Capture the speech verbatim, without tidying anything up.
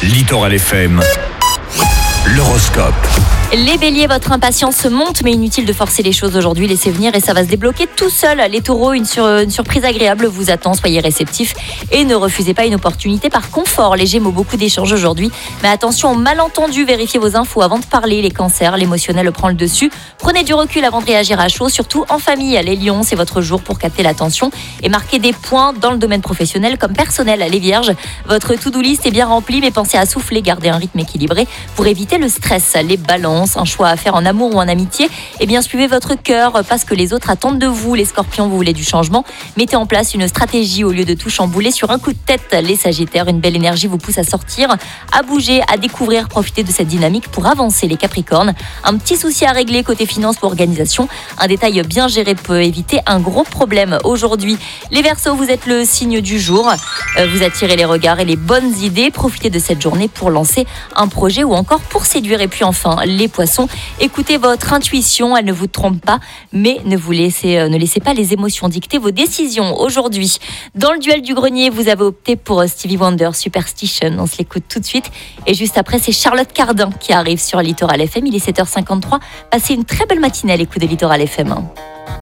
Littoral F M, l'horoscope. Les béliers, votre impatience monte, mais inutile de forcer les choses aujourd'hui, laissez venir et ça va se débloquer tout seul. Les taureaux, une, sur, une surprise agréable vous attend, soyez réceptifs et ne refusez pas une opportunité par confort. Les gémeaux, beaucoup d'échanges aujourd'hui, mais attention aux malentendus, vérifiez vos infos avant de parler. Les cancers, l'émotionnel prend le dessus, prenez du recul avant de réagir à chaud, surtout en famille. Les lions, c'est votre jour pour capter l'attention et marquer des points dans le domaine professionnel comme personnel. Les vierges, votre to-do list est bien remplie, mais pensez à souffler, garder un rythme équilibré pour éviter le stress. Les balances, un choix à faire en amour ou en amitié, eh bien suivez votre cœur, pas ce que les autres attendent de vous. Les scorpions, vous voulez du changement, mettez en place une stratégie au lieu de tout chambouler sur un coup de tête. Les sagittaires, une belle énergie vous pousse à sortir, à bouger, à découvrir, profitez de cette dynamique pour avancer. Les capricornes, un petit souci à régler côté finance ou organisation, un détail bien géré peut éviter un gros problème aujourd'hui. Les verseaux, vous êtes le signe du jour, vous attirez les regards et les bonnes idées, profitez de cette journée pour lancer un projet ou encore pour séduire. Et puis enfin, les poissons, écoutez votre intuition, elle ne vous trompe pas, mais ne vous laissez, euh, ne laissez pas les émotions dicter vos décisions aujourd'hui. Dans le duel du grenier, vous avez opté pour Stevie Wonder, Superstition, on se l'écoute tout de suite. Et juste après, c'est Charlotte Cardin qui arrive sur Littoral F M, il est sept heures cinquante-trois. Passez une très belle matinée à l'écoute de Littoral F M.